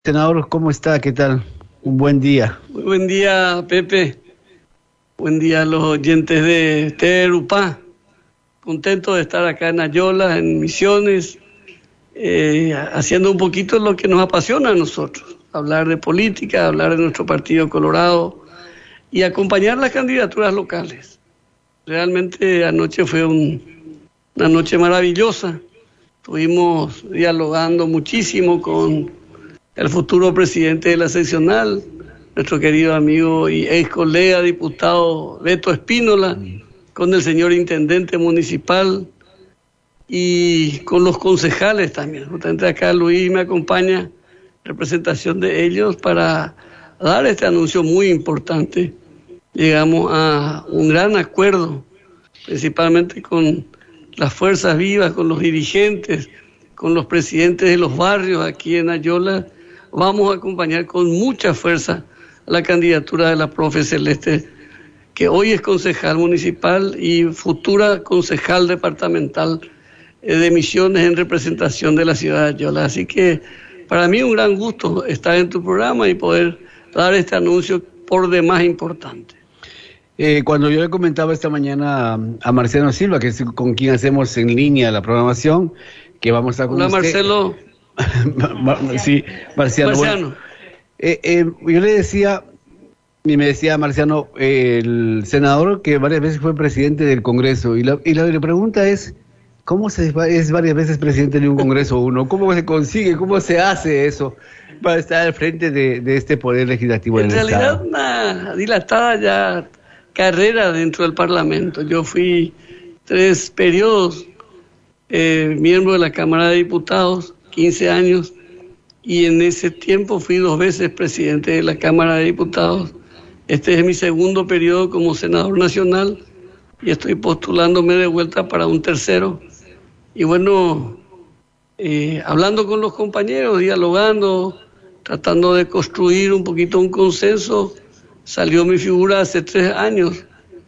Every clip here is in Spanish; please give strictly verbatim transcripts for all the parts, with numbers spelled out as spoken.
Senador, ¿cómo está? ¿Qué tal? Un buen día. Muy buen día, Pepe. Buen día a los oyentes de T V Upá. Contento de estar acá en Ayola, en Misiones, eh, haciendo un poquito lo que nos apasiona a nosotros. Hablar de política, hablar de nuestro Partido Colorado y acompañar las candidaturas locales. Realmente anoche fue un, una noche maravillosa. Estuvimos dialogando muchísimo con el futuro presidente de la seccional, nuestro querido amigo y ex colega diputado Beto Espínola, con el señor intendente municipal y con los concejales también. Justamente acá Luis me acompaña en representación de ellos para dar este anuncio muy importante. Llegamos a un gran acuerdo, principalmente con las fuerzas vivas, con los dirigentes, con los presidentes de los barrios aquí en Ayola. Vamos a acompañar con mucha fuerza la candidatura de la profe Celeste, que hoy es concejal municipal y futura concejal departamental de Misiones en representación de la ciudad de Ayola. Así que para mí un gran gusto estar en tu programa y poder dar este anuncio por demás importante. Eh, cuando yo le comentaba esta mañana a, a Marciano Silva, que es con quien hacemos en línea la programación, que vamos a estar con Hola, usted. Marcelo. Sí, Marciano. Marciano. Bueno, eh, eh, yo le decía, y me decía Marciano, eh, el senador que varias veces fue presidente del Congreso, y la, y la, la pregunta es, ¿cómo se es varias veces presidente de un Congreso uno? ¿Cómo se consigue, cómo se hace eso para estar al frente de, de este poder legislativo en del realidad Estado? Una dilatada ya carrera dentro del Parlamento. Yo fui tres periodos eh, miembro de la Cámara de Diputados, quince años, y en ese tiempo fui dos veces presidente de la Cámara de Diputados. Este es mi segundo periodo como senador nacional y estoy postulándome de vuelta para un tercero. Y bueno, eh, hablando con los compañeros, dialogando, tratando de construir un poquito un consenso, salió mi figura hace tres años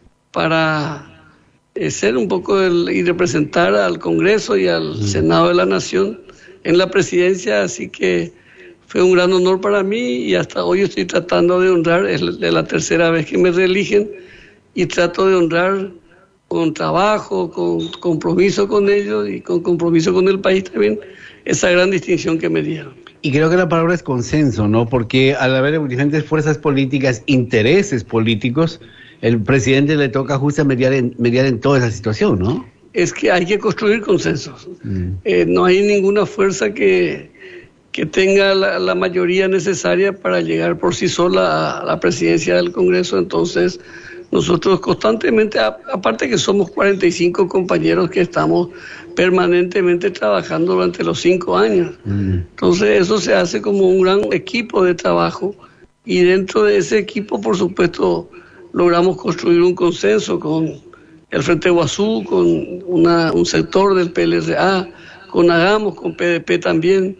para eh, ser un poco el, y representar al Congreso y al Senado de la Nación en la presidencia, así que fue un gran honor para mí y hasta hoy estoy tratando de honrar, es de la tercera vez que me reeligen y trato de honrar con trabajo, con compromiso con ellos y con compromiso con el país también, esa gran distinción que me dieron. Y creo que la palabra es consenso, ¿no? Porque al haber diferentes fuerzas políticas, intereses políticos, el presidente le toca justo mediar en, mediar en toda esa situación, ¿no? Es que hay que construir consensos. Mm. Eh, no hay ninguna fuerza que, que tenga la, la mayoría necesaria para llegar por sí sola a la presidencia del Congreso. Entonces, nosotros constantemente, a, aparte que somos cuarenta y cinco compañeros que estamos permanentemente trabajando durante los cinco años. Mm. Entonces, eso se hace como un gran equipo de trabajo y dentro de ese equipo, por supuesto, logramos construir un consenso con el Frente Guazú, con una, un sector del P L R A, con Hagamos, con P D P también.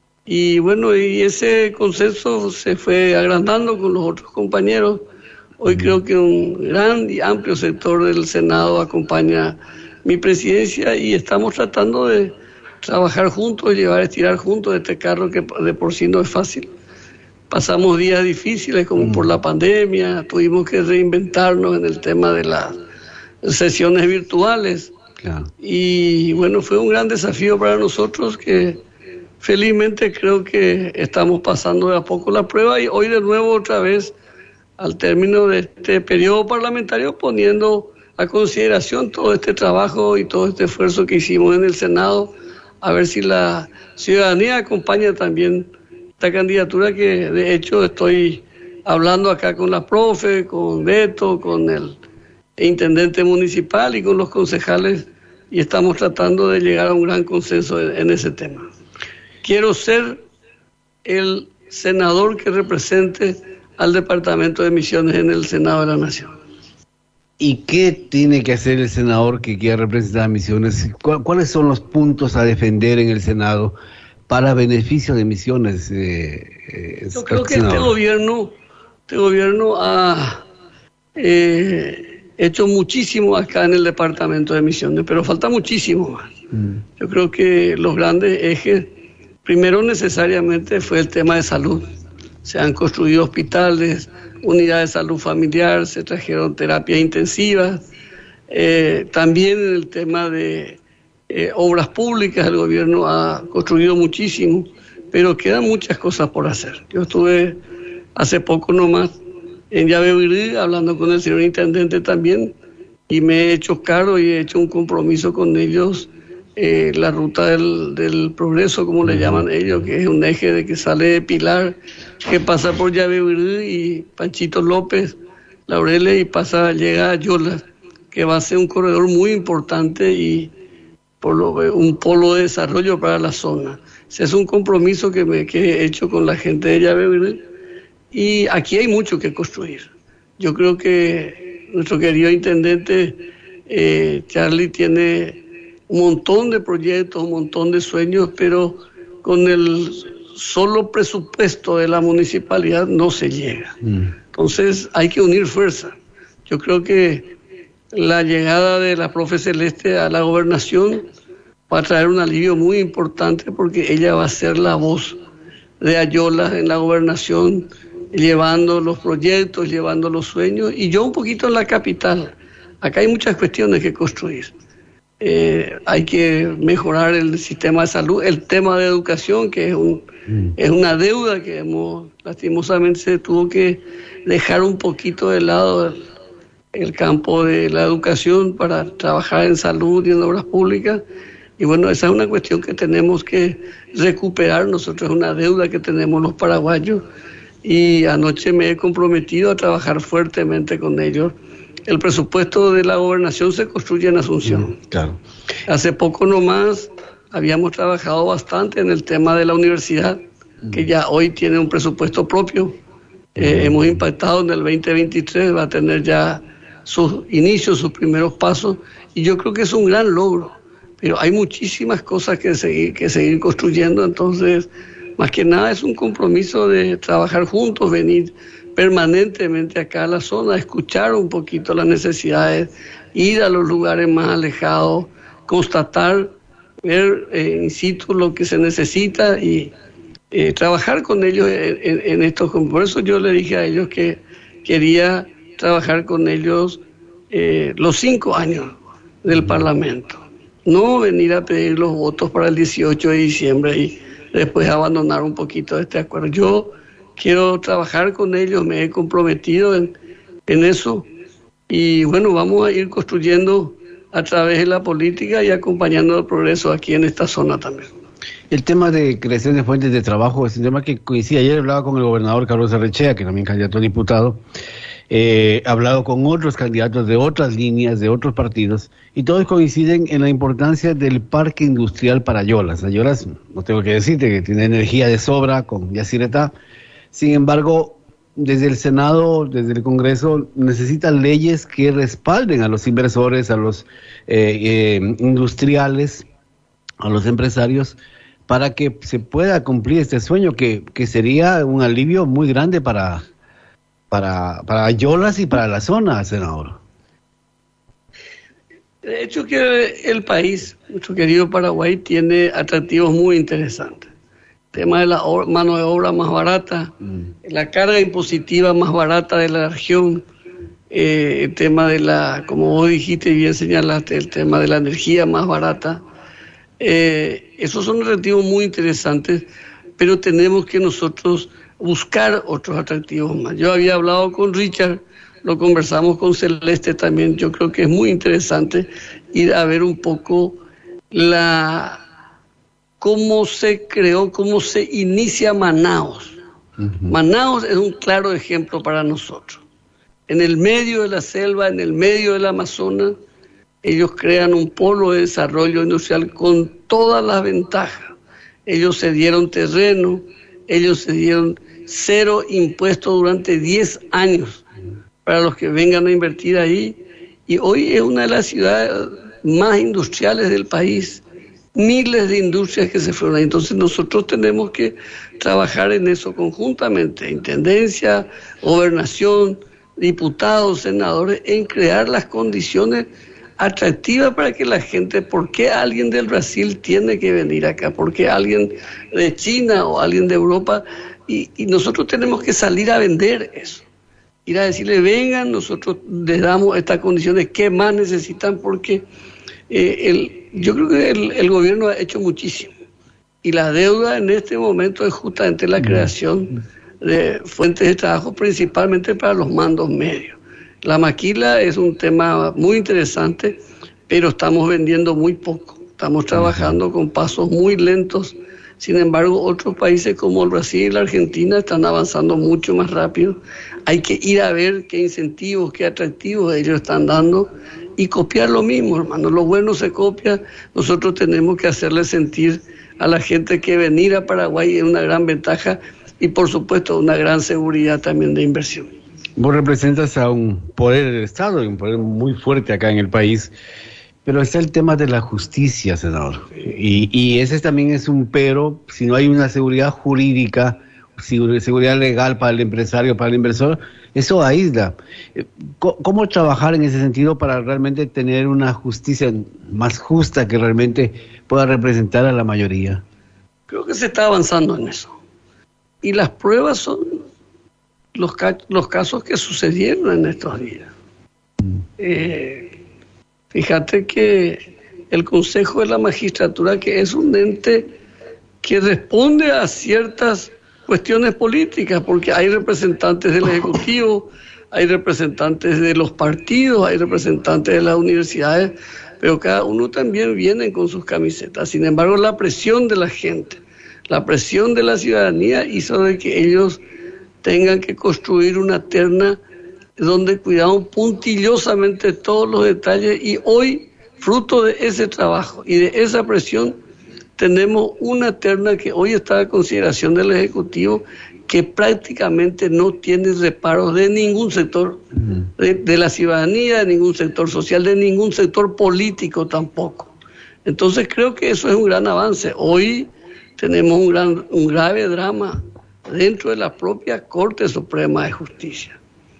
Y bueno, y ese consenso se fue agrandando con los otros compañeros. Hoy creo que un gran y amplio sector del Senado acompaña mi presidencia y estamos tratando de trabajar juntos, llevar, estirar juntos este carro que de por sí no es fácil. Pasamos días difíciles como por la pandemia, tuvimos que reinventarnos en el tema de las sesiones virtuales. Claro. Y bueno, fue un gran desafío para nosotros que felizmente creo que estamos pasando de a poco la prueba y hoy de nuevo otra vez al término de este periodo parlamentario poniendo a consideración todo este trabajo y todo este esfuerzo que hicimos en el Senado, a ver si la ciudadanía acompaña también esta candidatura que de hecho estoy hablando acá con la profe, con Beto, con el intendente municipal y con los concejales y estamos tratando de llegar a un gran consenso en, en ese tema. Quiero ser el senador que represente al Departamento de Misiones en el Senado de la Nación. ¿Y qué tiene que hacer el senador que quiera representar a Misiones? ¿Cuáles son los puntos a defender en el Senado para beneficio de Misiones? Eh, eh, Yo creo que este gobierno, este gobierno ha eh, hecho muchísimo acá en el Departamento de Misiones, pero falta muchísimo más. Mm. Yo creo que los grandes ejes Primero necesariamente fue el tema de salud. Se han construido hospitales, unidades de salud familiar, se trajeron terapias intensivas. Eh, también en el tema de eh, obras públicas, el gobierno ha construido muchísimo, pero quedan muchas cosas por hacer. Yo estuve hace poco nomás en Yabebirí hablando con el señor intendente también, y me he hecho cargo y he hecho un compromiso con ellos, eh, la ruta del, del progreso, como le llaman ellos, que es un eje de que sale de Pilar, que pasa por Yabebirí y Panchito López, Laureles, y pasa, llega a Yola, que va a ser un corredor muy importante y por lo, un polo de desarrollo para la zona. Ese es un compromiso que, me, que he hecho con la gente de Yabebirí, y aquí hay mucho que construir. Yo creo que nuestro querido intendente eh, Charlie tiene un montón de proyectos, un montón de sueños, pero con el solo presupuesto de la municipalidad no se llega. Mm. Entonces hay que unir fuerzas. Yo creo que la llegada de la profe Celeste a la gobernación va a traer un alivio muy importante, porque ella va a ser la voz de Ayolas en la gobernación, llevando los proyectos, llevando los sueños, y yo un poquito en la capital. Acá hay muchas cuestiones que construir. Eh, hay que mejorar el sistema de salud, el tema de educación, que es, un, mm. es una deuda que hemos, lastimosamente se tuvo que dejar un poquito de lado el, el campo de la educación para trabajar en salud y en obras públicas. Y bueno, esa es una cuestión que tenemos que recuperar. Nosotros es una deuda que tenemos los paraguayos, y anoche me he comprometido a trabajar fuertemente con ellos. El presupuesto de la gobernación se construye en Asunción. Mm, claro. Hace poco nomás habíamos trabajado bastante en el tema de la universidad, mm. que ya hoy tiene un presupuesto propio. Mm. Eh, hemos impactado en el veinte veintitrés, va a tener ya sus inicios, sus primeros pasos, y yo creo que es un gran logro. Pero hay muchísimas cosas que seguir, que seguir construyendo, entonces, más que nada es un compromiso de trabajar juntos, venir permanentemente acá a la zona, escuchar un poquito las necesidades, ir a los lugares más alejados, constatar, ver eh, in situ lo que se necesita y eh, trabajar con ellos en, en, en estos. Por eso yo le dije a ellos que quería trabajar con ellos eh, los cinco años del Parlamento, no venir a pedir los votos para el dieciocho de diciembre y después abandonar un poquito este acuerdo. Yo quiero trabajar con ellos, me he comprometido en, en eso, y bueno, vamos a ir construyendo a través de la política y acompañando el progreso aquí en esta zona también. El tema de creación de fuentes de trabajo es un tema que coincide. Ayer hablaba con el gobernador Carlos Arrechea, que también candidato a diputado, eh, he hablado con otros candidatos de otras líneas, de otros partidos, y todos coinciden en la importancia del parque industrial para Ayolas. Ayolas, no tengo que decirte, que tiene energía de sobra con Yacyretá. Sin embargo, desde el Senado, desde el Congreso, necesitan leyes que respalden a los inversores, a los eh, eh, industriales, a los empresarios, para que se pueda cumplir este sueño, que, que sería un alivio muy grande para, para, para Ayolas y para la zona, senador. De hecho que el país, nuestro querido Paraguay, tiene atractivos muy interesantes. El tema de la obra, mano de obra más barata, mm. la carga impositiva más barata de la región, eh, el tema de la, como vos dijiste y bien señalaste, el tema de la energía más barata. Eh, esos son atractivos muy interesantes, pero tenemos que nosotros buscar otros atractivos más. Yo había hablado con Richard, lo conversamos con Celeste también. Yo creo que es muy interesante ir a ver un poco la cómo se creó, cómo se inicia Manaos. Uh-huh. Manaos es un claro ejemplo para nosotros. En el medio de la selva, en el medio del Amazonas, ellos crean un polo de desarrollo industrial con todas las ventajas. Ellos se dieron terreno, ellos se dieron cero impuestos durante diez años para los que vengan a invertir ahí, y hoy es una de las ciudades más industriales del país. Miles de industrias que se fueron ahí. Entonces nosotros tenemos que trabajar en eso conjuntamente, intendencia, gobernación, diputados, senadores, en crear las condiciones atractiva para que la gente, ¿por qué alguien del Brasil tiene que venir acá? ¿Por qué alguien de China o alguien de Europa? Y, y nosotros tenemos que salir a vender eso. Ir a decirle, vengan, nosotros les damos estas condiciones, ¿qué más necesitan? Porque eh, el, yo creo que el, el gobierno ha hecho muchísimo. Y la deuda en este momento es justamente la creación de fuentes de trabajo, principalmente para los mandos medios. La maquila es un tema muy interesante, pero estamos vendiendo muy poco. Estamos trabajando con pasos muy lentos. Sin embargo, otros países como el Brasil y la Argentina están avanzando mucho más rápido. Hay que ir a ver qué incentivos, qué atractivos ellos están dando y copiar lo mismo, hermano. Lo bueno se copia. Nosotros tenemos que hacerle sentir a la gente que venir a Paraguay es una gran ventaja y, por supuesto, una gran seguridad también de inversión. Vos representas a un poder del Estado y un poder muy fuerte acá en el país, pero está el tema de la justicia, senador. Y, y ese también es un pero, si no hay una seguridad jurídica, seguridad legal para el empresario, para el inversor, eso aísla. ¿Cómo trabajar en ese sentido para realmente tener una justicia más justa que realmente pueda representar a la mayoría? Creo que se está avanzando en eso. Y las pruebas son los, ca los casos que sucedieron en estos días. Mm. Eh, fíjate que el Consejo de la Magistratura, que es un ente que responde a ciertas cuestiones políticas, porque hay representantes del Ejecutivo, hay representantes de los partidos, hay representantes de las universidades, pero cada uno también viene con sus camisetas. Sin embargo, la presión de la gente, la presión de la ciudadanía hizo de que ellos tengan que construir una terna donde cuidaron puntillosamente todos los detalles, y hoy, fruto de ese trabajo y de esa presión, tenemos una terna que hoy está a consideración del Ejecutivo, que prácticamente no tiene reparos de ningún sector, de, de la ciudadanía, de ningún sector social, de ningún sector político tampoco. Entonces creo que eso es un gran avance. Hoy tenemos un, gran, un grave drama dentro de la propia Corte Suprema de Justicia.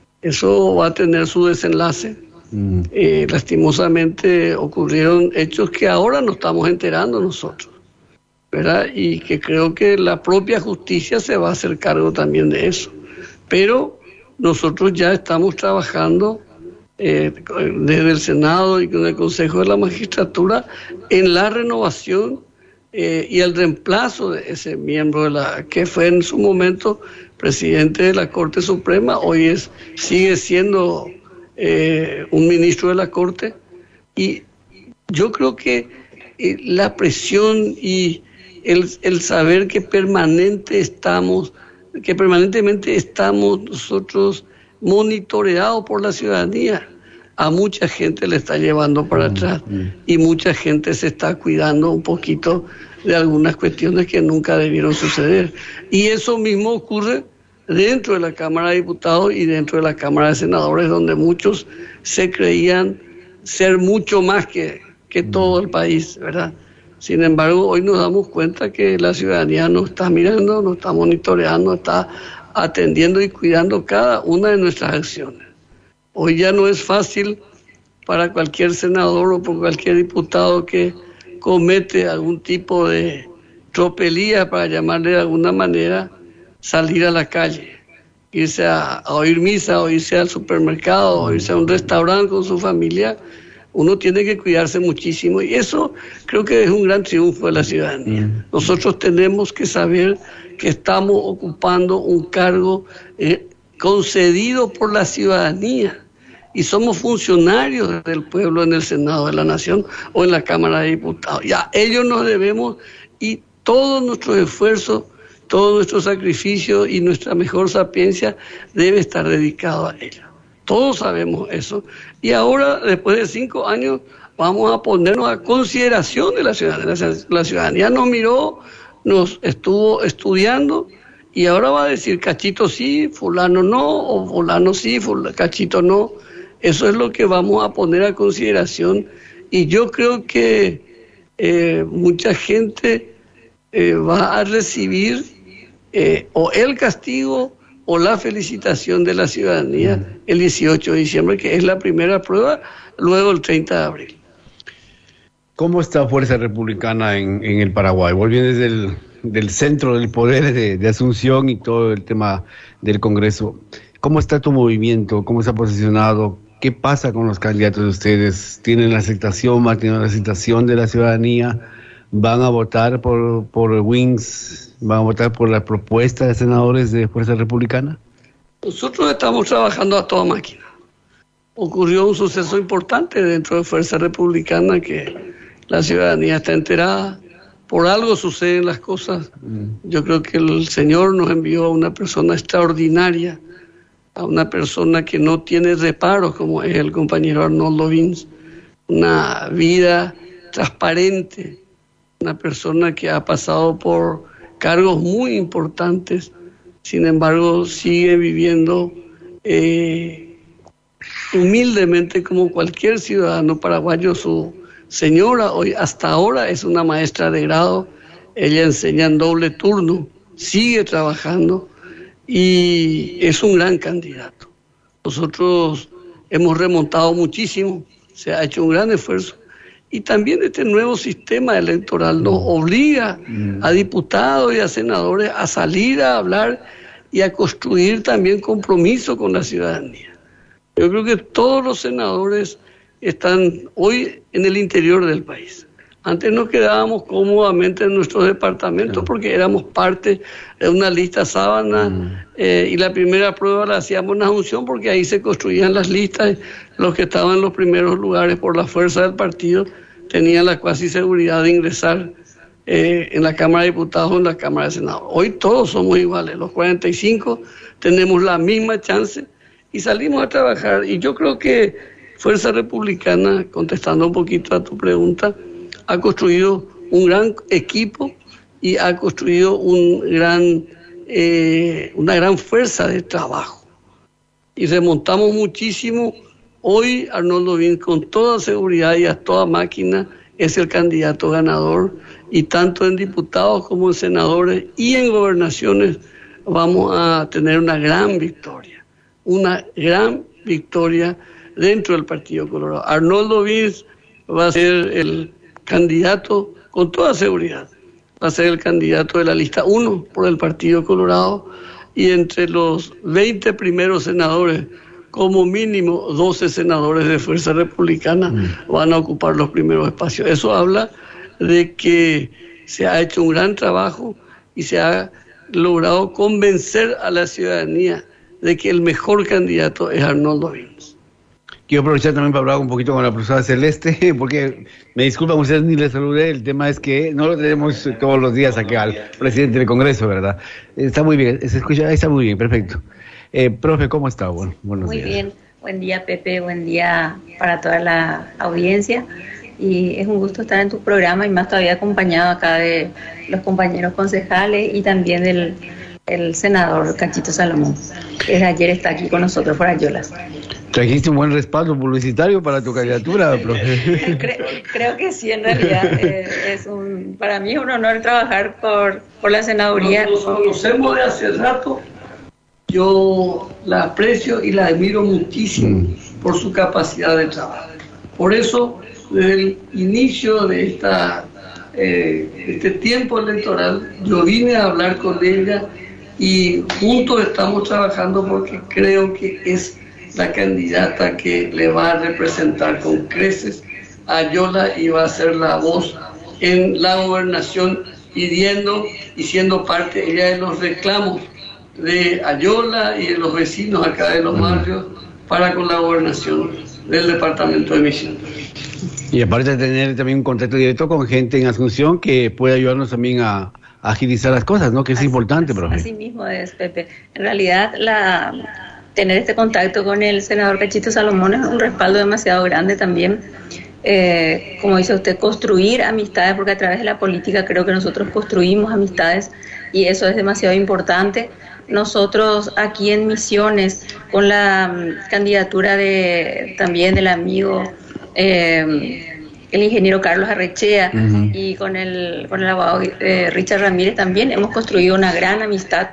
Eso va a tener su desenlace. Mm. Eh, lastimosamente ocurrieron hechos que ahora nos estamos enterando nosotros, ¿verdad? Y que creo que la propia justicia se va a hacer cargo también de eso. Pero nosotros ya estamos trabajando eh, desde el Senado y con el Consejo de la Magistratura en la renovación eh, y el reemplazo de ese miembro de la que fue en su momento presidente de la Corte Suprema, hoy es sigue siendo eh, un ministro de la Corte. Y yo creo que eh, la presión y El, el saber que permanente estamos, que permanentemente estamos nosotros monitoreados por la ciudadanía, a mucha gente le está llevando para atrás y mucha gente se está cuidando un poquito de algunas cuestiones que nunca debieron suceder. Y eso mismo ocurre dentro de la Cámara de Diputados y dentro de la Cámara de Senadores, donde muchos se creían ser mucho más que, que todo el país, ¿verdad? Sin embargo, hoy nos damos cuenta que la ciudadanía nos está mirando, nos está monitoreando, está atendiendo y cuidando cada una de nuestras acciones. Hoy ya no es fácil para cualquier senador o por cualquier diputado que comete algún tipo de tropelía, para llamarle de alguna manera, salir a la calle, irse a, a oír misa, o irse al supermercado, o irse a un restaurante con su familia. Uno tiene que cuidarse muchísimo y eso creo que es un gran triunfo de la ciudadanía. Nosotros tenemos que saber que estamos ocupando un cargo eh, concedido por la ciudadanía y somos funcionarios del pueblo en el Senado de la Nación o en la Cámara de Diputados. Y a ellos nos debemos, y todos nuestros esfuerzos, todo nuestro sacrificio y nuestra mejor sapiencia debe estar dedicado a ellos. Todos sabemos eso. Y ahora, después de cinco años, vamos a ponernos a consideración de la ciudadanía. La ciudadanía nos miró, nos estuvo estudiando, y ahora va a decir cachito sí, fulano no, o fulano sí, fulano, cachito no. Eso es lo que vamos a poner a consideración. Y yo creo que eh, mucha gente eh, va a recibir eh, o el castigo o la felicitación de la ciudadanía el dieciocho de diciembre, que es la primera prueba, luego el treinta de abril. ¿Cómo está Fuerza Republicana en, en el Paraguay? Vos vienes del, del centro del poder de, de Asunción y todo el tema del Congreso. ¿Cómo está tu movimiento? ¿Cómo se ha posicionado? ¿Qué pasa con los candidatos de ustedes? ¿Tienen la aceptación, mantienen la aceptación de la ciudadanía? ¿Van a votar por, por Wings? ¿Van a votar por la propuesta de senadores de Fuerza Republicana? Nosotros estamos trabajando a toda máquina. Ocurrió un suceso importante dentro de Fuerza Republicana que la ciudadanía está enterada. Por algo suceden las cosas. Yo creo que el Señor nos envió a una persona extraordinaria, a una persona que no tiene reparos, como es el compañero Arnoldo Vins, una vida transparente, una persona que ha pasado por cargos muy importantes, sin embargo sigue viviendo eh, humildemente como cualquier ciudadano paraguayo. Su señora hoy hasta ahora es una maestra de grado, ella enseña en doble turno, sigue trabajando y es un gran candidato. Nosotros hemos remontado muchísimo, se ha hecho un gran esfuerzo. Y también este nuevo sistema electoral nos obliga a diputados y a senadores a salir a hablar y a construir también compromiso con la ciudadanía. Yo creo que todos los senadores están hoy en el interior del país. Antes nos quedábamos cómodamente en nuestros departamentos porque éramos parte de una lista sábana mm. eh, y la primera prueba la hacíamos en Asunción porque ahí se construían las listas. Los que estaban en los primeros lugares por la fuerza del partido tenían la cuasi seguridad de ingresar eh, en la Cámara de Diputados o en la Cámara de Senado. Hoy todos somos iguales, los cuarenta y cinco tenemos la misma chance y salimos a trabajar. Y yo creo que Fuerza Republicana, contestando un poquito a tu pregunta, ha construido un gran equipo y ha construido un gran, eh, una gran fuerza de trabajo. Y remontamos muchísimo. Hoy Arnoldo Vins, con toda seguridad y a toda máquina, es el candidato ganador. Y tanto en diputados como en senadores y en gobernaciones vamos a tener una gran victoria. Una gran victoria dentro del Partido Colorado. Arnoldo Vins va a ser el candidato, con toda seguridad, va a ser el candidato de la lista uno por el Partido Colorado, y entre los veinte primeros senadores, como mínimo doce senadores de Fuerza Republicana mm. van a ocupar los primeros espacios. Eso habla de que se ha hecho un gran trabajo y se ha logrado convencer a la ciudadanía de que el mejor candidato es Arnoldo Vins. Quiero aprovechar también para hablar un poquito con la profesora Celeste, porque me disculpan ustedes, ni les saludé. El tema es que no lo tenemos todos los días aquí al presidente del Congreso, ¿verdad? Está muy bien, se escucha, está muy bien, perfecto. Eh, profe, ¿cómo está? Bueno, buenos muy días. Bien, buen día Pepe, buen día para toda la audiencia. Y es un gusto estar en tu programa y más todavía acompañado acá de los compañeros concejales y también del el senador Cachito Salomón, que desde ayer está aquí con nosotros por Ayolas. ¿Trajiste un buen respaldo publicitario para tu candidatura, profe? Creo, creo que sí, en realidad. Eh, es un, para mí es un honor trabajar por, por la senaduría. Nos conocemos de hace rato. Yo la aprecio y la admiro muchísimo mm. por su capacidad de trabajo. Por eso, desde el inicio de esta, eh, este tiempo electoral, yo vine a hablar con ella y juntos estamos trabajando porque creo que es la candidata que le va a representar con creces a Ayola y va a ser la voz en la gobernación, pidiendo y siendo parte ella de los reclamos de Ayola y de los vecinos acá de los barrios para con la gobernación del departamento de Misiones. Y aparte de tener también un contacto directo con gente en Asunción que puede ayudarnos también a, a agilizar las cosas, ¿no? Que es así, importante, así, profe. Así mismo es, Pepe. En realidad, la... tener este contacto con el senador Cachito Salomón es un respaldo demasiado grande también. Eh, como dice usted, construir amistades, porque a través de la política creo que nosotros construimos amistades y eso es demasiado importante. Nosotros aquí en Misiones, con la um, candidatura de también del amigo eh, el ingeniero Carlos Arrechea uh-huh. y con el, con el abogado eh, Richard Ramírez también hemos construido una gran amistad.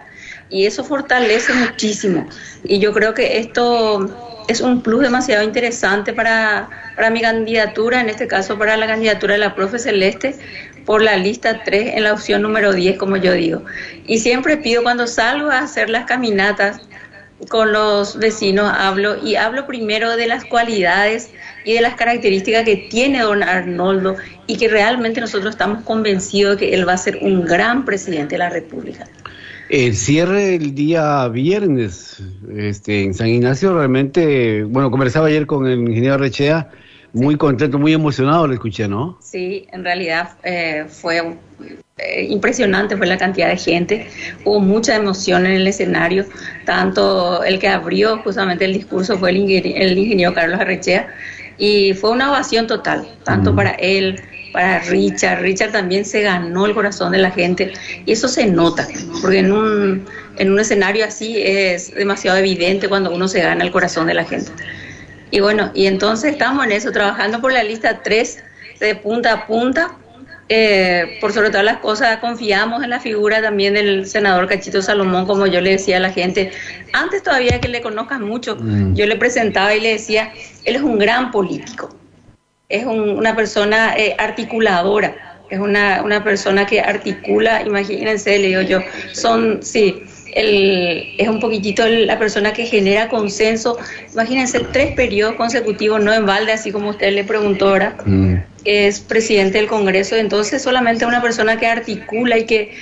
y eso fortalece muchísimo. Y yo creo que esto es un plus demasiado interesante para, para mi candidatura, en este caso para la candidatura de la profe Celeste, por la lista tres en la opción número diez, como yo digo. Y siempre pido, cuando salgo a hacer las caminatas con los vecinos, hablo y hablo primero de las cualidades y de las características que tiene don Arnoldo, y que realmente nosotros estamos convencidos de que él va a ser un gran presidente de la República. El cierre el día viernes este, en San Ignacio, realmente, bueno, conversaba ayer con el ingeniero Arrechea, muy sí. contento, muy emocionado, le escuché, ¿no? Sí, en realidad eh, fue eh, impresionante, fue la cantidad de gente, hubo mucha emoción en el escenario, tanto el que abrió justamente el discurso fue el ingeniero, el ingeniero Carlos Arrechea, y fue una ovación total, tanto mm. para él, para Richard. Richard también se ganó el corazón de la gente, y eso se nota, porque en un, en un escenario así es demasiado evidente cuando uno se gana el corazón de la gente. Y bueno, y entonces estamos en eso, trabajando por la lista tres de punta a punta. Eh, por sobre todas las cosas, confiamos en la figura también del senador Cachito Salomón, como yo le decía a la gente, antes todavía que le conozcan mucho, mm. yo le presentaba y le decía, él es un gran político, es un, una persona eh, articuladora, es una, una persona que articula, imagínense, le digo yo, son, sí, el, es un poquitito la persona que genera consenso, imagínense, tres periodos consecutivos, no en balde, así como usted le preguntó ahora, mm. es presidente del Congreso, entonces solamente una persona que articula y que,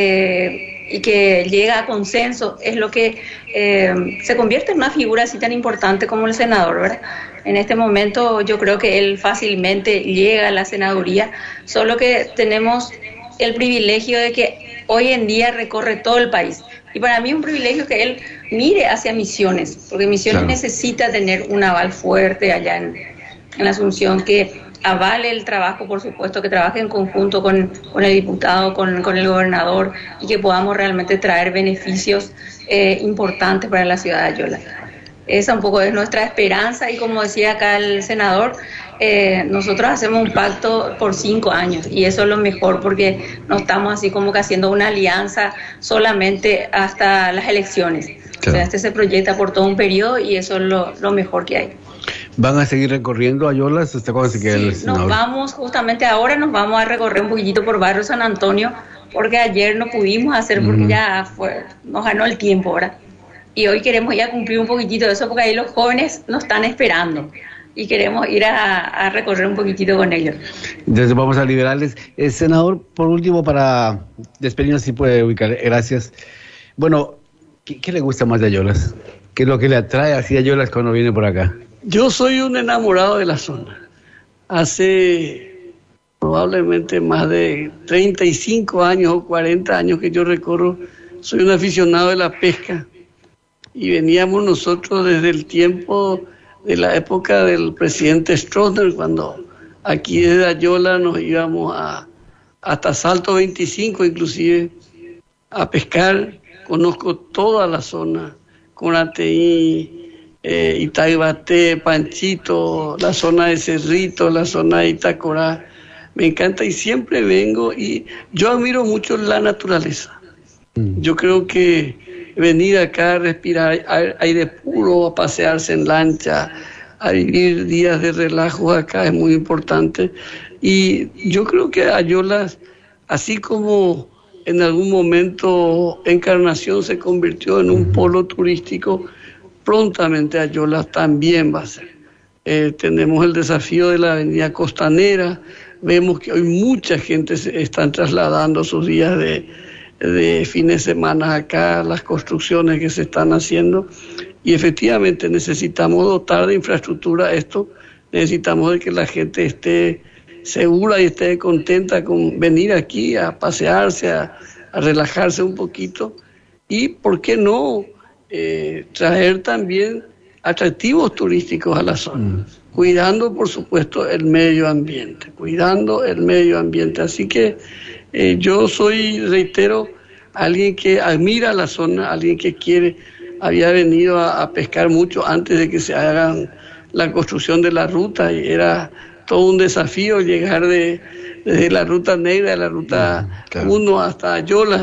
eh, y que llega a consenso es lo que eh, se convierte en una figura así tan importante como el senador, ¿verdad? En este momento yo creo que él fácilmente llega a la senaduría, solo que tenemos el privilegio de que hoy en día recorre todo el país. Y para mí es un privilegio que él mire hacia Misiones, porque Misiones claro. necesita tener un aval fuerte allá en, en la Asunción, que avale el trabajo, por supuesto, que trabaje en conjunto con, con el diputado, con, con el gobernador, y que podamos realmente traer beneficios eh, importantes para la ciudad de Ayala. Esa un poco es nuestra esperanza, y como decía acá el senador, eh, nosotros hacemos un pacto por cinco años, y eso es lo mejor, porque no estamos así como que haciendo una alianza solamente hasta las elecciones. Claro. O sea, este se proyecta por todo un periodo, y eso es lo, lo mejor que hay. ¿Van a seguir recorriendo Ayolas hasta cuándo se queda el senador? Nos vamos, justamente ahora nos vamos a recorrer un poquitito por Barrio San Antonio, porque ayer no pudimos hacer, porque mm. ya fue, nos ganó el tiempo, ahora. Y hoy queremos ya cumplir un poquitito de eso, porque ahí los jóvenes nos están esperando y queremos ir a, a recorrer un poquitito con ellos. Entonces vamos a liberarles. El senador, por último, para despedirnos, si puede ubicar, gracias. Bueno, ¿qué, qué le gusta más de Ayolas? ¿Qué es lo que le atrae así a Ayolas cuando viene por acá? Yo soy un enamorado de la zona. Hace probablemente más de treinta y cinco años o cuarenta años que yo recorro, soy un aficionado de la pesca. Y veníamos nosotros desde el tiempo de la época del presidente Stroessner, cuando aquí desde Ayola nos íbamos a, hasta Salto veinticinco inclusive, a pescar. Conozco toda la zona, Conateí, eh, Itaibaté, Panchito, la zona de Cerrito, la zona de Itacorá. Me encanta y siempre vengo, y yo admiro mucho la naturaleza. Mm. Yo creo que venir acá a respirar aire puro, a pasearse en lancha, a vivir días de relajo acá es muy importante. Y yo creo que Ayolas, así como en algún momento Encarnación se convirtió en un polo turístico, prontamente Ayolas también va a ser. Eh, tenemos el desafío de la avenida costanera, vemos que hoy mucha gente se están trasladando sus días de de fines de semana acá, las construcciones que se están haciendo, y efectivamente necesitamos dotar de infraestructura esto, necesitamos de que la gente esté segura y esté contenta con venir aquí a pasearse, a, a relajarse un poquito, y por qué no eh, traer también atractivos turísticos a la zona, mm. cuidando por supuesto el medio ambiente, cuidando el medio ambiente, así que Eh, yo soy, reitero, alguien que admira la zona, alguien que quiere, había venido a, a pescar mucho antes de que se hagan la construcción de la ruta, y era todo un desafío llegar de, desde la ruta negra, de la ruta uno claro. hasta Ayolas,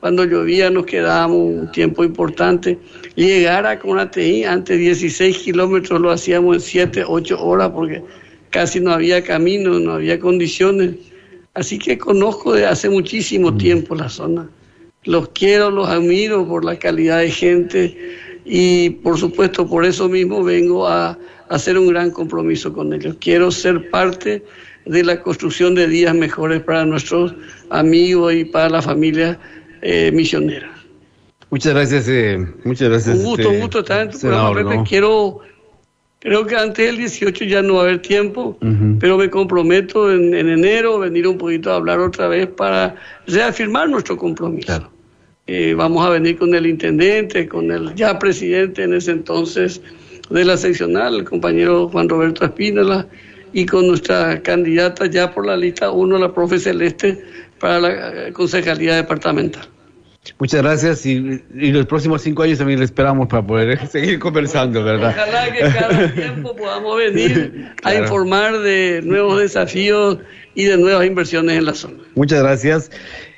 cuando llovía nos quedábamos un tiempo importante. Llegar a Conateí, antes dieciséis kilómetros lo hacíamos en siete, ocho horas porque casi no había camino, no había condiciones. Así que conozco de hace muchísimo tiempo la zona. Los quiero, los admiro por la calidad de gente y por supuesto por eso mismo vengo a, a hacer un gran compromiso con ellos. Quiero ser parte de la construcción de días mejores para nuestros amigos y para la familia eh, misionera. Muchas gracias, eh, muchas gracias. Un gusto, este, un gusto estar en tu senador, programa, Pepe. ¿no? Quiero, creo que antes del dieciocho ya no va a haber tiempo, Uh-huh. pero me comprometo en, en enero venir un poquito a hablar otra vez para reafirmar nuestro compromiso. Claro. Eh, vamos a venir con el intendente, con el ya presidente en ese entonces de la seccional, el compañero Juan Roberto Espínola, y con nuestra candidata ya por la lista uno, la profe Celeste, para la eh, concejalía departamental. Muchas gracias y, y los próximos cinco años también le esperamos para poder seguir conversando, ¿verdad? Ojalá que cada tiempo podamos venir Claro. a informar de nuevos desafíos y de nuevas inversiones en la zona. Muchas gracias.